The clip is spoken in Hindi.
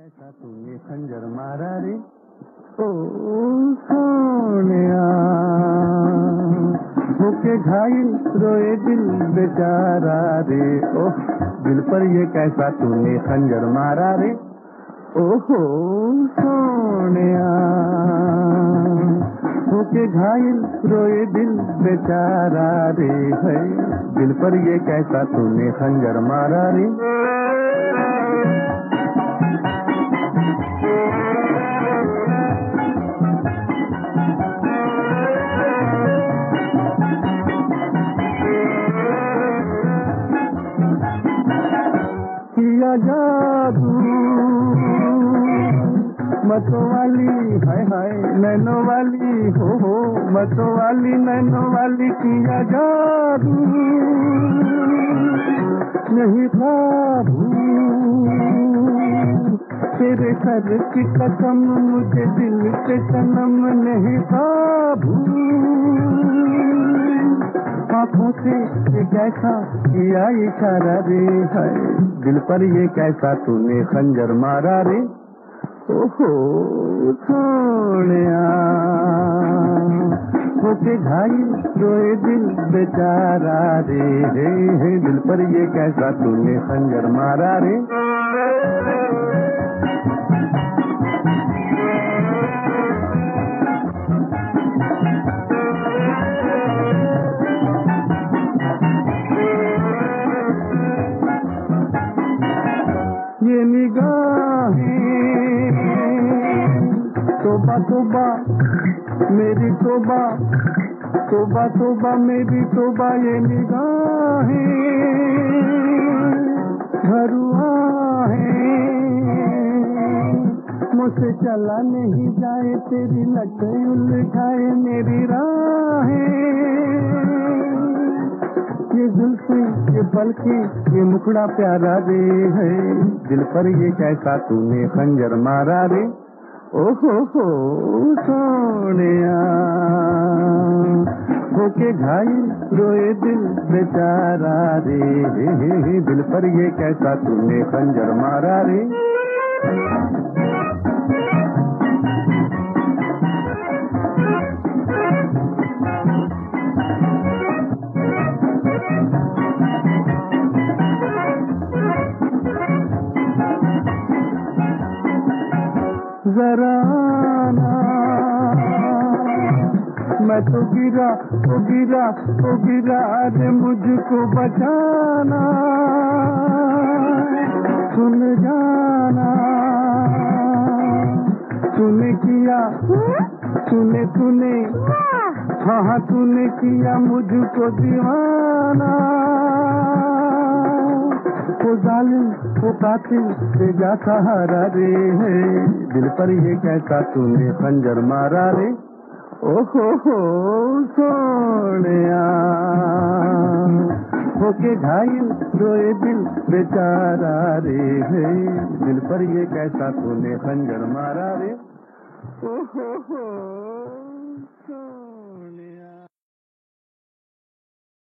ऐसा तूने खंजर मारा रे ओ सोनिया, होके घायल रोए दिल बेचारा रे। ओह दिल पर ये कैसा तूने खंजर मारा रे, ओहो सोनिया, होके घायल रोए दिल बेचारा रे। है दिल पर ये कैसा तूने खंजर मारा रे। किया जादू मतों वाली हाय हाय नैनो वाली हो मतों वाली नैनो वाली, किया जादू नहीं था तेरे सर की कसम, मुझे दिल से सनम नहीं था आँखों से ये कैसा किया इशारा रे। है दिल पर ये कैसा तूने खंजर मारा रे, ओहो सोनिया, होके घायल रोए दिल बेचारा रे। हे दिल पर ये कैसा तूने खंजर मारा रे। ये निगाहें तोबा तोबा मेरी तोबा, तोबा तोबा मेरी तोबा, ये निगाहें घरुआ है मुझसे चला नहीं जाए, तेरी लट उलझाए मेरी राहें। ये जुल्फी ये पलकी ये मुखड़ा प्यारा रे। है दिल पर ये कैसा तूने खंजर मारा रे, ओहो हो सोनिया, होके घायल रोए दिल बेचारा रे। दिल पर ये कैसा तूने खंजर मारा रे। जरा आना मैं तो गिरा तो गिरा तो गिरा रे, मुझको बचाना सुन जाना। तूने किया तूने तूने हाँ तूने किया मुझको दीवाना, वो जालिम वो कातिल तेजा सहारा रे। है दिल पर ये कैसा तूने खंजर मारा रे, ओहो हो सोनिया, होके घायल रोए दिल बेचारा रे। है दिल पर ये कैसा तूने खंजर मारा रे, ओहो हो।